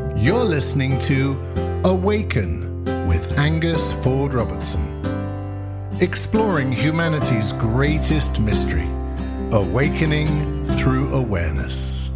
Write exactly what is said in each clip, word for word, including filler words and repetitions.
You're listening to Awaken with Angus Ford Robertson, exploring humanity's greatest mystery, awakening through awareness.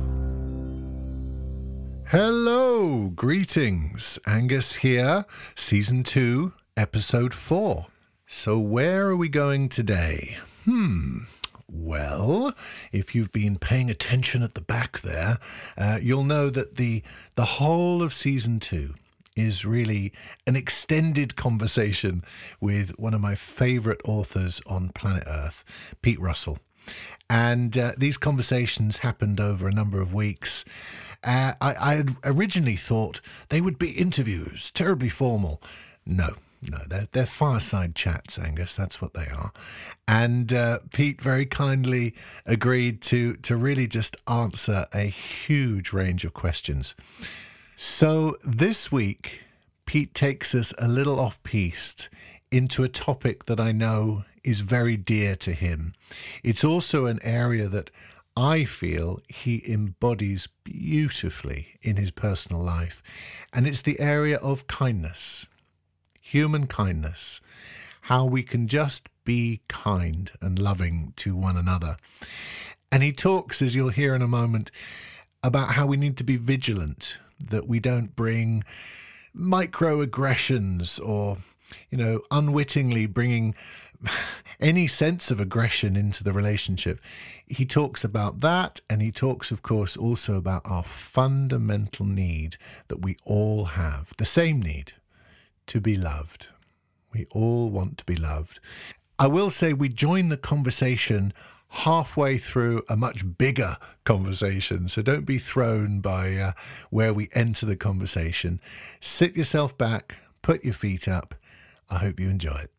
Hello, greetings. Angus here, Season two, Episode four. So where are we going today? Hmm... Well, if you've been paying attention at the back there, uh, you'll know that the the whole of season two is really an extended conversation with one of my favourite authors on planet Earth, Pete Russell. And uh, these conversations happened over a number of weeks. Uh, I, I had originally thought they would be interviews, terribly formal. No. No, they're, they're fireside chats, Angus. That's what they are. And uh, Pete very kindly agreed to, to really just answer a huge range of questions. So this week, Pete takes us a little off-piste into a topic that I know is very dear to him. It's also an area that I feel he embodies beautifully in his personal life. And it's the area of kindness. Human kindness, how we can just be kind and loving to one another. And he talks, as you'll hear in a moment, about how we need to be vigilant, that we don't bring microaggressions or, you know, unwittingly bringing any sense of aggression into the relationship. He talks about that, and he talks, of course, also about our fundamental need that we all have, the same need. To be loved. We all want to be loved. I will say we join the conversation halfway through a much bigger conversation, so don't be thrown by uh, where we enter the conversation. Sit yourself back, put your feet up. I hope you enjoy it.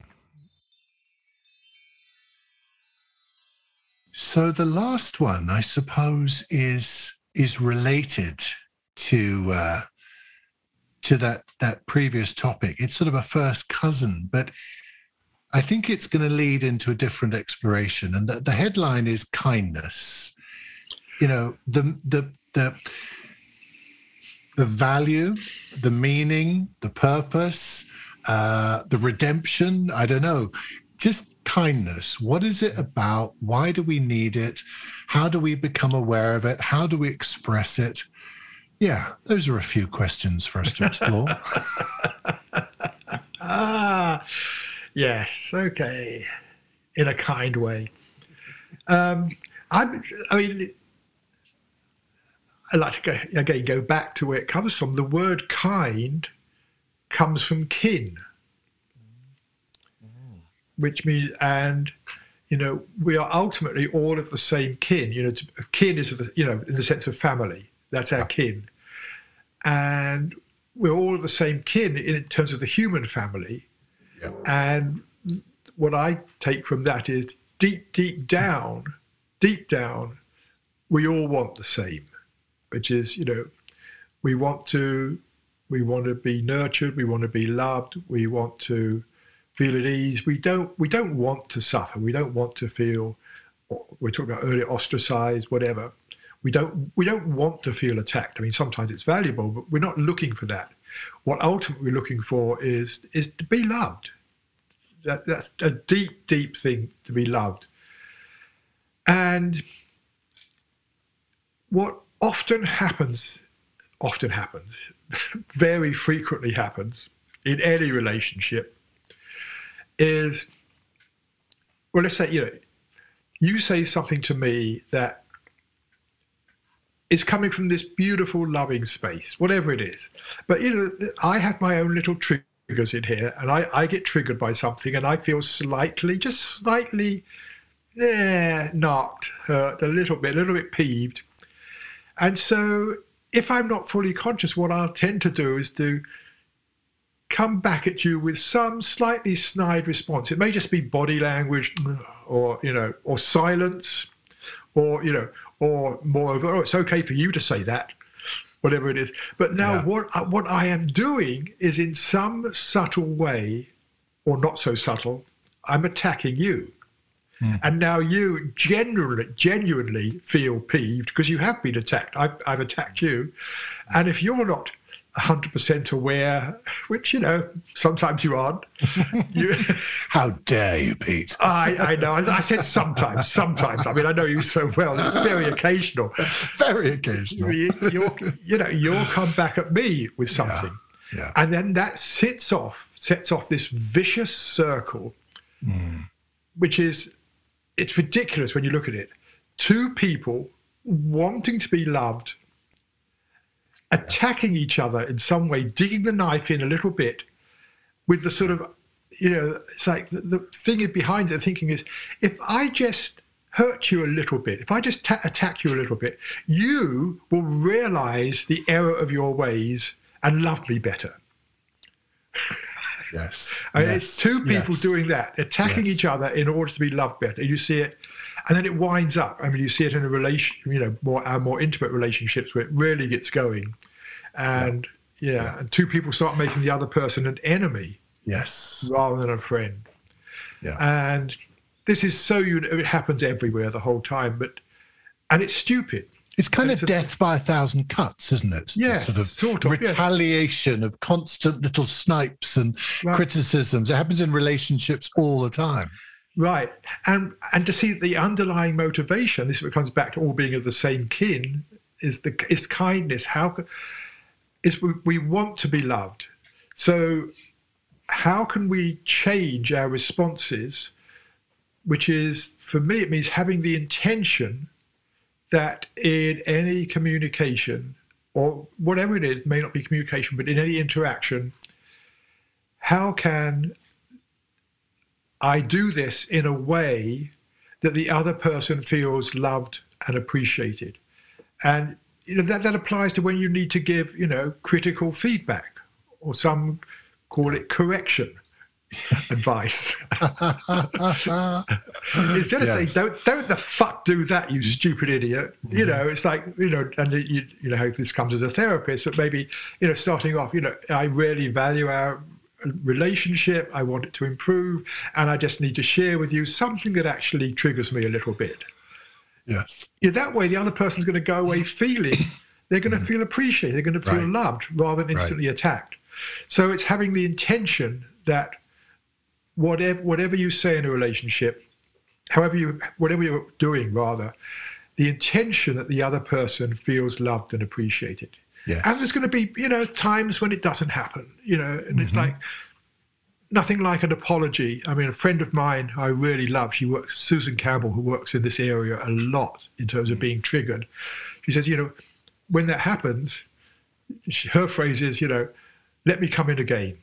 So the last one, I suppose, is is related to uh, to that, that previous topic. It's sort of a first cousin, but I think it's going to lead into a different exploration. And the, the headline is kindness. You know, the, the, the, the value, the meaning, the purpose, uh, the redemption, I don't know, just kindness. What is it about? Why do we need it? How do we become aware of it? How do we express it? Yeah, those are a few questions for us to explore. ah, yes, okay, in a kind way. Um, I, I mean, I like to go, again go back to where it comes from. The word kind comes from kin, mm. which means, and you know, we are ultimately all of the same kin. You know, kin is, the, you know, in the sense of family. That's our kin. And we're all of the same kin in terms of the human family. Yeah. And what I take from that is deep, deep down, deep down, we all want the same, which is, you know, we want to, we want to be nurtured, we want to be loved, we want to feel at ease. We don't, we don't want to suffer. We don't want to feel, we're talking about earlier, ostracized, whatever. We don't we don't want to feel attacked. I mean, sometimes it's valuable, but we're not looking for that. What ultimately we're looking for is is to be loved. That, that's a deep, deep thing, to be loved. And what often happens, often happens, very frequently happens in any relationship is, well, let's say, you know, you say something to me that it's coming from this beautiful, loving space, whatever it is. But, you know, I have my own little triggers in here, and I, I get triggered by something, and I feel slightly, just slightly, eh, knocked, hurt, a little bit, a little bit peeved. And so if I'm not fully conscious, what I'll tend to do is to come back at you with some slightly snide response. It may just be body language or, you know, or silence or, you know, or moreover, oh, it's okay for you to say that, whatever it is. But now yeah. what, I, what I am doing is in some subtle way, or not so subtle, I'm attacking you. Mm. And now you genuinely, genuinely feel peeved because you have been attacked. I've, I've attacked you. And if you're not hundred percent aware, which, you know, sometimes you aren't. You, How dare you, Pete? I, I know. I said sometimes, sometimes. I mean, I know you so well. It's very occasional. Very occasional. You, you'll, you know, you'll come back at me with something. Yeah. Yeah. And then that sets off, sets off this vicious circle, mm. which is, it's ridiculous when you look at it. Two people wanting to be loved, attacking each other in some way, digging the knife in a little bit with the sort of, you know, it's like the, the thing behind it, thinking is, if I just hurt you a little bit, if I just ta- attack you a little bit, you will realize the error of your ways and love me better. Yes. I mean, yes. It's two people yes. doing that, attacking yes. each other in order to be loved better. You see it, and then it winds up. I mean, you see it in a relation, you know, more our more intimate relationships where it really gets going, and yeah, yeah, yeah. and two people start making the other person an enemy, yes, rather than a friend. Yeah, and this is so you know, it happens everywhere the whole time, but and it's stupid. It's kind and of it's death a, by a thousand cuts, isn't it? Yes, sort of, sort of retaliation yes. of constant little snipes and right. criticisms. It happens in relationships all the time. Right. And and to see the underlying motivation, this comes back to all being of the same kin, is the is kindness. How is we, we want to be loved. So how can we change our responses, which is, for me, it means having the intention that in any communication, or whatever it is, may not be communication, but in any interaction, how can I do this in a way that the other person feels loved and appreciated? And you know that, that applies to when you need to give, you know, critical feedback, or some call it correction advice. Instead of yes. saying, don't, don't the fuck do that, you stupid idiot. Mm-hmm. You know, it's like, you know, and you, you know, this comes as a therapist, but maybe, you know, starting off, you know, I really value our relationship, I want it to improve, and I just need to share with you something that actually triggers me a little bit. Yes. You know, that way the other person's going to go away feeling, they're going to mm. feel appreciated, they're going to feel right. loved rather than instantly right. attacked. So it's having the intention that whatever whatever you say in a relationship, however you whatever you're doing rather, the intention that the other person feels loved and appreciated. Yes. And there's going to be, you know, times when it doesn't happen, you know, and mm-hmm. it's like nothing like an apology. I mean, a friend of mine I really love, she works, Susan Campbell, who works in this area a lot in terms of being triggered. She says, you know, when that happens, she, her phrase is, you know, let me come in again.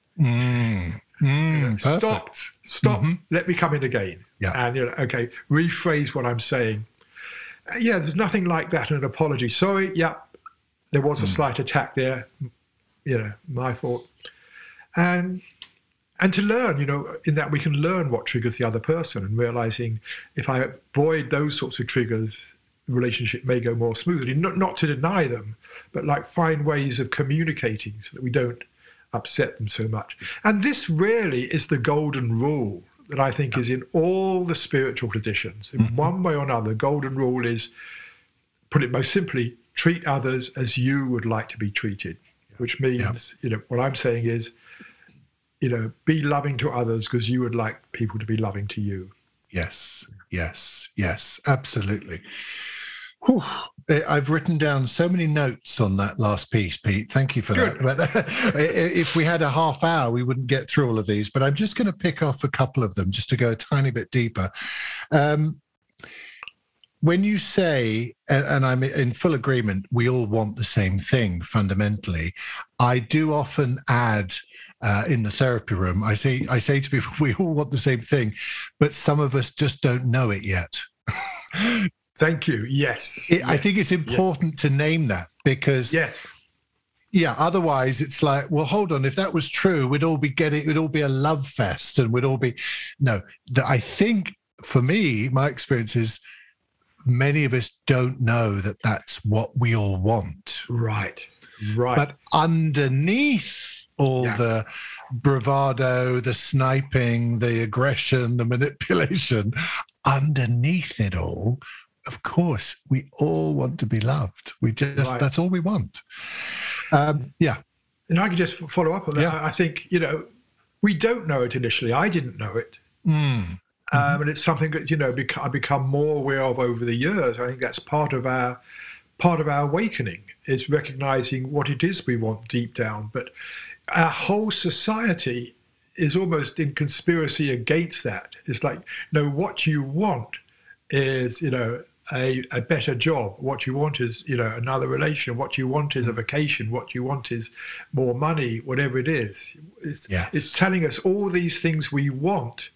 Mm. Mm, you know, stop, stop, mm-hmm. let me come in again. Yeah. And, you know, okay, rephrase what I'm saying. Uh, yeah, there's nothing like that in an apology. Sorry, yeah, there was a mm. slight attack there, you know, my fault. And and to learn, you know, in that we can learn what triggers the other person, and realizing if I avoid those sorts of triggers, the relationship may go more smoothly. Not, not to deny them, but like find ways of communicating so that we don't upset them so much. And this really is the golden rule that I think is in all the spiritual traditions. In mm-hmm. one way or another, the golden rule is, put it most simply, treat others as you would like to be treated, which means, yeah. you know, what I'm saying is, you know, be loving to others because you would like people to be loving to you. Yes, yes, yes, absolutely. Whew. I've written down so many notes on that last piece, Pete. Thank you for Good. that. But if we had a half hour, we wouldn't get through all of these, but I'm just going to pick off a couple of them just to go a tiny bit deeper. Um, when you say, and I'm in full agreement, we all want the same thing fundamentally, I do often add uh, in the therapy room, I say, I say to people, we all want the same thing, but some of us just don't know it yet. Thank you. Yes. It, yes. I think it's important yes. to name that because, yes. yeah, otherwise it's like, well, hold on. If that was true, we'd all be getting, it'd all be a love fest and we'd all be, no, I think for me, my experience is many of us don't know that that's what we all want. Right. Right. But underneath all yeah. the bravado, the sniping, the aggression, the manipulation, underneath it all, of course, we all want to be loved. We just, right. that's all we want. Um, yeah. And I can just follow up on that. Yeah. I think, you know, we don't know it initially. I didn't know it. Mm. Um, mm-hmm. And it's something that, you know, bec- I become more aware of over the years. I think that's part of our part of our awakening, is recognizing what it is we want deep down. But our whole society is almost in conspiracy against that. It's like, no, what you want is, you know, a, a better job. What you want is, you know, another relation. What you want is a vacation. What you want is more money, whatever it is. It's, yes. it's telling us all these things we want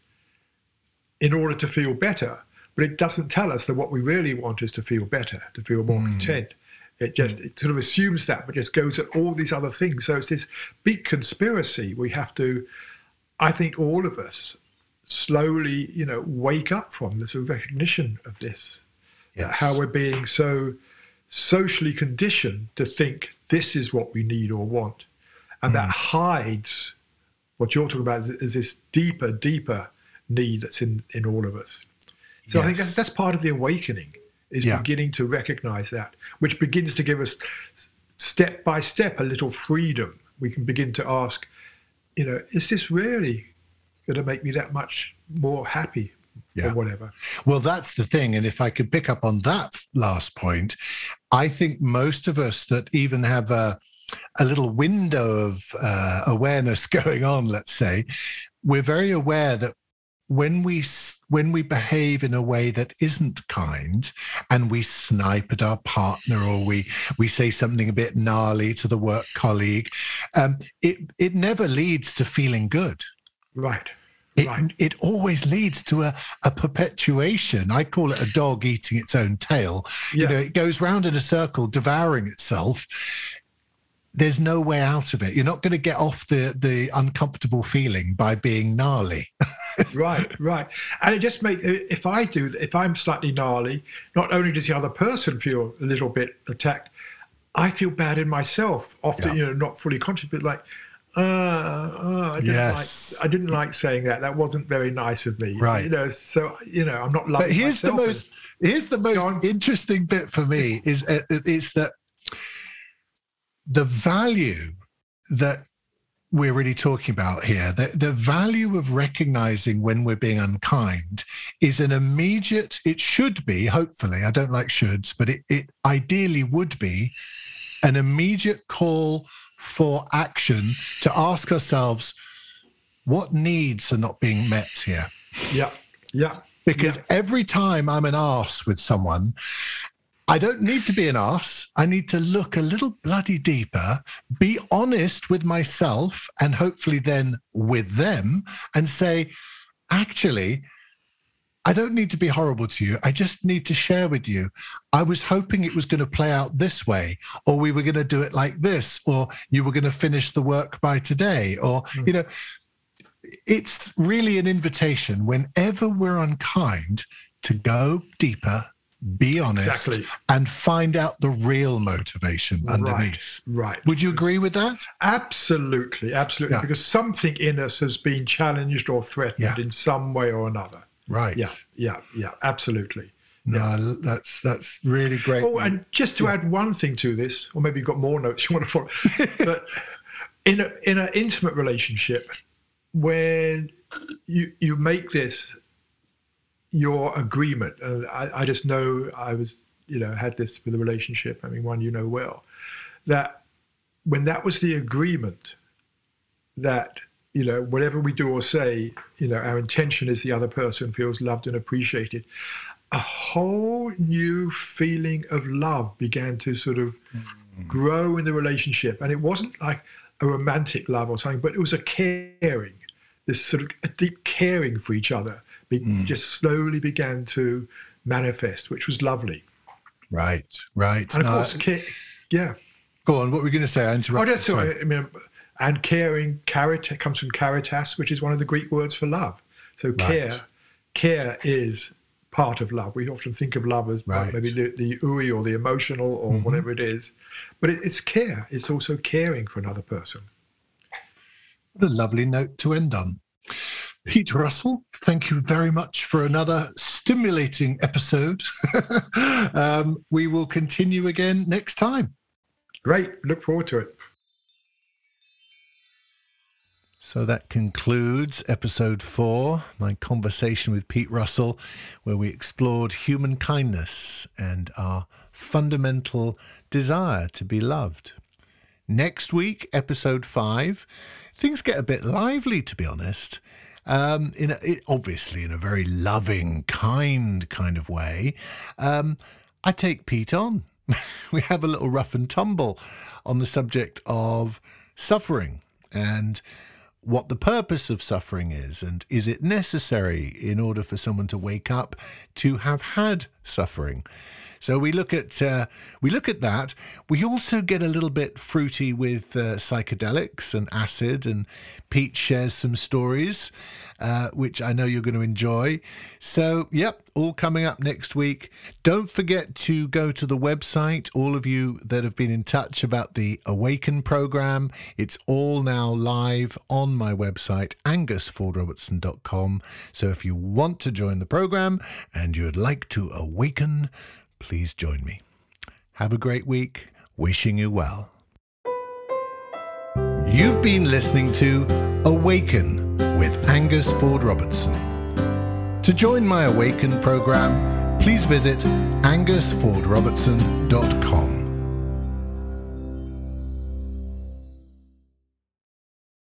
in order to feel better. But it doesn't tell us that what we really want is to feel better, to feel more mm. content. It just mm. it sort of assumes that, but just goes at all these other things. So it's this big conspiracy we have to, I think all of us, slowly, you know, wake up from, the sort of recognition of this. Yes. How we're being so socially conditioned to think this is what we need or want. And mm. that hides what you're talking about is this deeper, deeper need that's in, in all of us. So yes. I think that's, that's part of the awakening, is yeah. beginning to recognize that, which begins to give us step by step a little freedom. We can begin to ask, you know, is this really going to make me that much more happy yeah. or whatever? Well, that's the thing. And if I could pick up on that last point, I think most of us that even have a, a little window of uh, awareness going on, let's say, we're very aware that when we when we behave in a way that isn't kind, and we snipe at our partner, or we we say something a bit gnarly to the work colleague, um, it it never leads to feeling good. Right. It, right. it always leads to a, a perpetuation. I call it a dog eating its own tail. Yeah. You know, it goes round in a circle, devouring itself. There's no way out of it. You're not going to get off the, the uncomfortable feeling by being gnarly. Right, right. And it just makes, if I do, if I'm slightly gnarly, not only does the other person feel a little bit attacked, I feel bad in myself, often, yeah. you know, not fully conscious, but like, uh, uh, I didn't yes. like, I didn't like saying that. That wasn't very nice of me. Right. You know, so, you know, I'm not loving But here's myself. the most, here's the most interesting bit for me is, uh, is that the value that we're really talking about here, the, the value of recognizing when we're being unkind is an immediate, it should be, hopefully, I don't like shoulds, but it, it ideally would be an immediate call for action to ask ourselves, what needs are not being met here? Yeah, yeah. Because yeah. every time I'm an arse with someone, I don't need to be an arse. I need to look a little bloody deeper, be honest with myself, and hopefully then with them, and say, actually, I don't need to be horrible to you. I just need to share with you. I was hoping it was going to play out this way, or we were going to do it like this, or you were going to finish the work by today, or, mm. you know, it's really an invitation whenever we're unkind to go deeper, be honest, exactly. and find out the real motivation underneath. Right, right. Would you agree with that? Absolutely, absolutely. Yeah. Because something in us has been challenged or threatened yeah. in some way or another. Right. Yeah, yeah, yeah, absolutely. No, yeah. that's that's really great. Oh, and just to yeah. add one thing to this, or maybe you've got more notes you want to follow, but in a in an intimate relationship, when you you make this your agreement, and I, I just know I was, you know, had this with a relationship, I mean, one you know well, that when that was the agreement that, you know, whatever we do or say, you know, our intention is the other person feels loved and appreciated, a whole new feeling of love began to sort of mm. grow in the relationship. And it wasn't like a romantic love or something, but it was a caring, this sort of a deep caring for each other. Be, mm. just slowly began to manifest, which was lovely. Right, right. And of course, uh, ca- yeah. Go on, what were we going to say? I interrupted. Oh, that's all right. I mean, and caring, carit comes from caritas, which is one of the Greek words for love. So care, right. care is part of love. We often think of love as right. maybe the, the ooey or the emotional or mm-hmm. whatever it is. But it, it's care. It's also caring for another person. What a lovely note to end on. Pete Russell, thank you very much for another stimulating episode. um, we will continue again next time. Great. Look forward to it. So that concludes episode four, my conversation with Pete Russell, where we explored human kindness and our fundamental desire to be loved. Next week, episode five, things get a bit lively, to be honest. Um, in a, it, obviously in a very loving, kind kind of way. Um, I take Pete on. We have a little rough and tumble on the subject of suffering and what the purpose of suffering is, and is it necessary in order for someone to wake up to have had suffering? So we look at uh, we look at that. We also get a little bit fruity with uh, psychedelics and acid, and Pete shares some stories, uh, which I know you're going to enjoy. So, yep, all coming up next week. Don't forget to go to the website, all of you that have been in touch about the Awaken program. It's all now live on my website, angus ford robertson dot com. So if you want to join the program and you'd like to awaken, please join me. Have a great week. Wishing you well. You've been listening to Awaken with Angus Ford Robertson. To join my Awaken program, please visit angus ford robertson dot com.